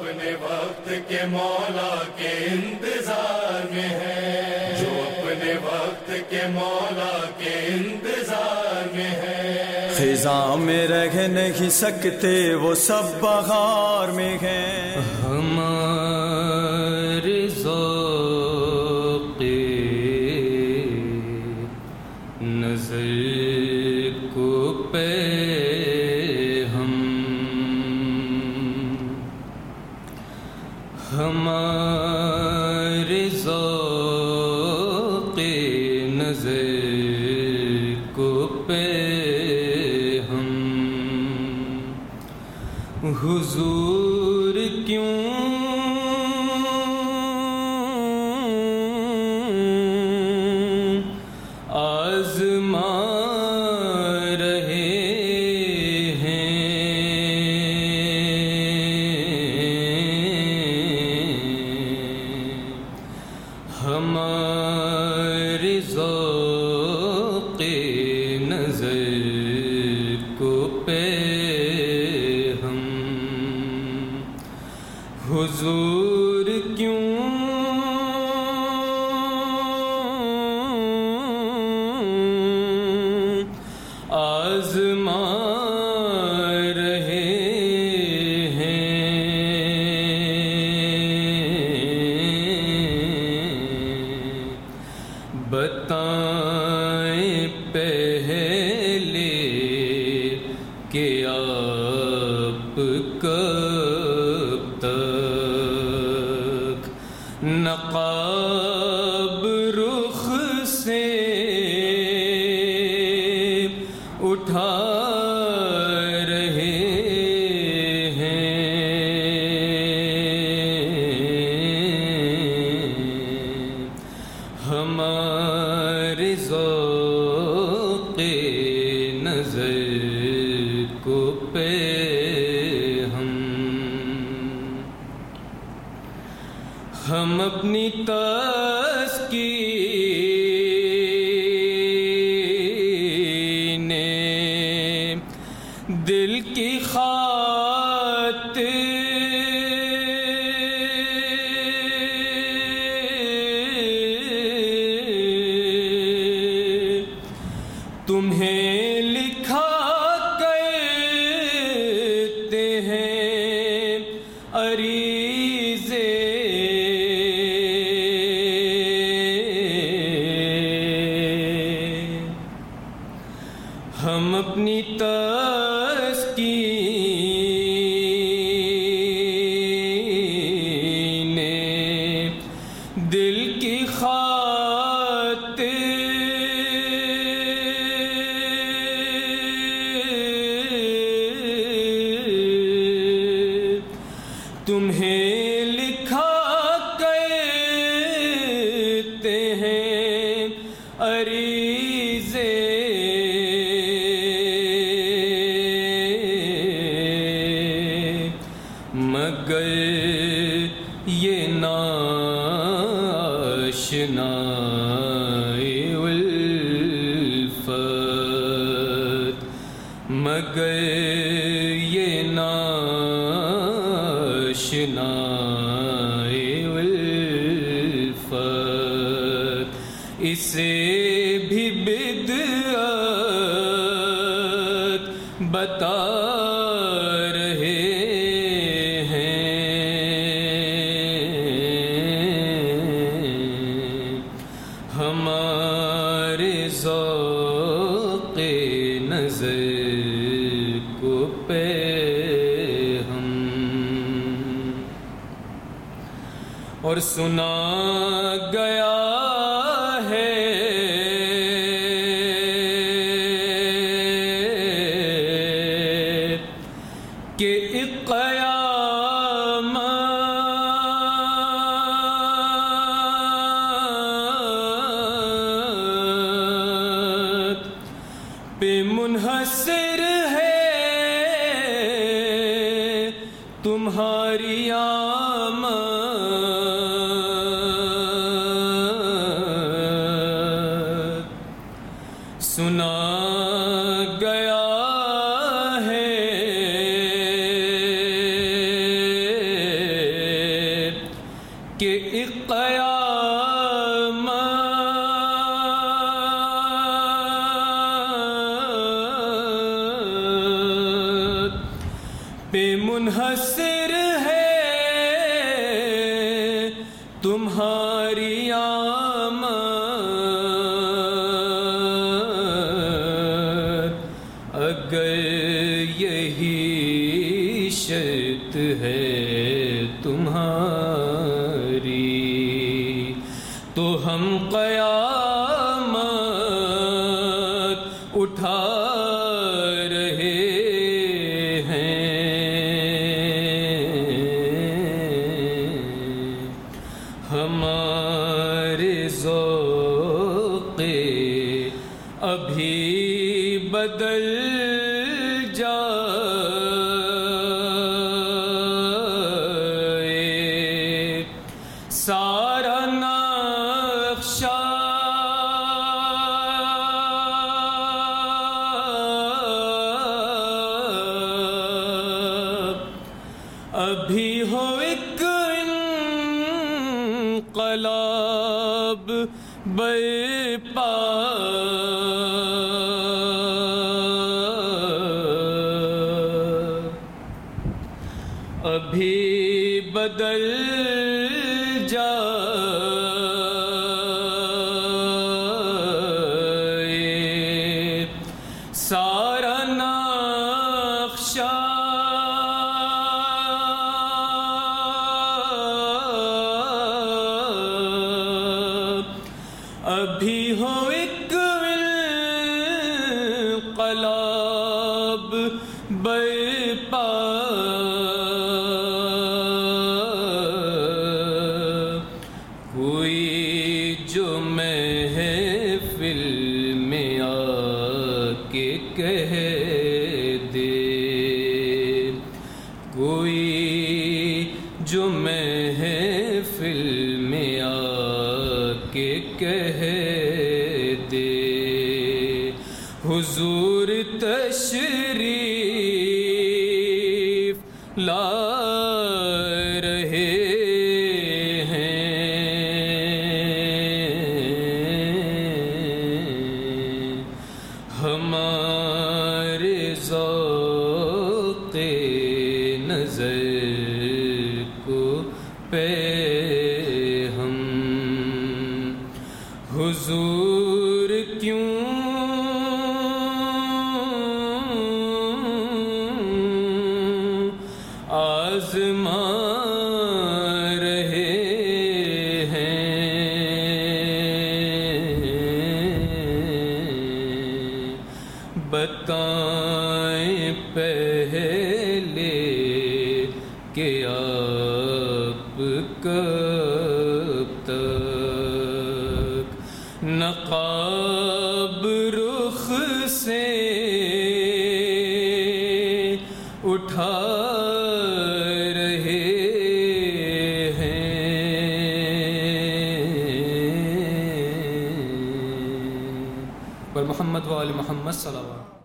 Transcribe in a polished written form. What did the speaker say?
اپنے وقت کے مولا کے انتظار میں ہے، جو اپنے وقت کے مولا کے انتظار میں ہے، خزاں میں رہ نہیں سکتے وہ سب بہار میں ہیں، ہمارے ذوق نظر کو پہ ہمارے ذوق نظر کو پہ ہم حضور کیوں آزما ہمارے ذوق نظر کو پہ ہم حضور کیوں آزما بتائیں پہلے کہ آپ کب تک نقاب رخ سے اٹھا رہے ہیں، ہمارے ذوق نظر کو پہ ہم اپنی تسکین دل کی خاطر تمہیں لکھا کرتے ہیں عریضے، ہم اپنی تسکین دل کی خاطر تمہیں لکھا کرتے ہیں عریضے، مگر یہ ناشنائی الفت، مگر یہ ناشنائی الفت اسے بھی بدعت بتا رہے ہیں، ہمارے ذوق نظر کو پہ ہم اور سنا گیا ہے کہ ایک قیامت پہ منحصر ہے تمہاری آمد، سنا گیا ہے منحصر ہے تمہاری آمد، اگر یہی شرط ہے تمہاری تو ہم قیامت اٹھا رہے ہمارے ذوق ابھی بدل جائے، سارا نقشہ ابھی ہو ایک انقلاب برپا، ابھی بدل جائے، سارا نقشہ ابھی ہو ایک انقلاب برپا، کوئی جو محفل میں آ کے کہہ دے، کوئی جو محفل میں آ کے کہہ دے حضور تشریف لا رہے ہیں، ہمارے ذوق نظر کو پہ ہم حضور کیوں آزما رہے ہیں، بتائیں پہلے کہ آپ کب تک نقاب رخ سے اٹھا رہے ہیں، پر محمد و آل محمد صلی اللہ علیہ وسلم۔